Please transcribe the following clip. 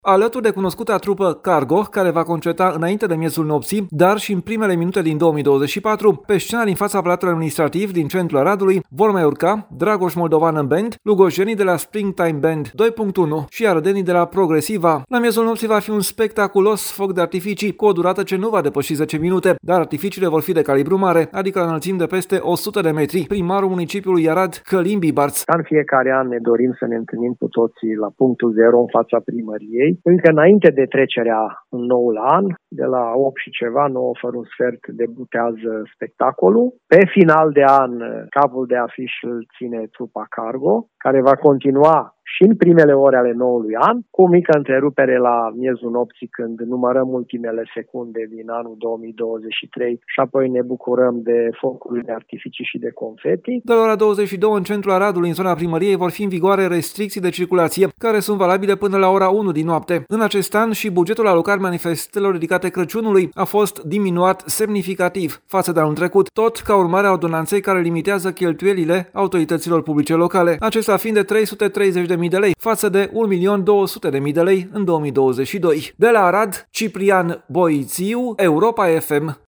Alături de cunoscuta trupă Cargo, care va concerta înainte de miezul nopții, dar și în primele minute din 2024, pe scena din fața Palatului Administrativ din centrul Aradului vor mai urca Dragoș Moldovan Band, lugojenii de la Springtime Band 2.1 și arădenii de la Progresiva. La miezul nopții va fi un spectaculos foc de artificii cu o durată ce nu va depăși 10 minute, dar artificiile vor fi de calibru mare, adică la înălțimi de peste 100 de metri. Primarul municipiului Arad, Călin Bibarț. În fiecare an ne dorim să ne întâlnim cu toții la punctul zero în fața primăriei. Încă înainte de trecerea în noul an, de la 8 și ceva, 9 fără un sfert, debutează spectacolul. Pe final de an, capul de afiș îl ține trupa Cargo, care va continua și în primele ore ale noului an, cu o mică întrerupere la miezul nopții când numărăm ultimele secunde din anul 2023 și apoi ne bucurăm de focuri de artificii și de confeti. De la ora 22 în centrul Aradului, în zona primăriei, vor fi în vigoare restricții de circulație, care sunt valabile până la ora 1 din noapte. În acest an și bugetul alocat manifestărilor dedicate Crăciunului a fost diminuat semnificativ față de anul trecut, tot ca urmare a ordonanței care limitează cheltuielile autorităților publice locale, acesta fiind de 330.000 de lei față de 1.200.000 de lei în 2022. De la Arad, Ciprian Boițiu, Europa FM.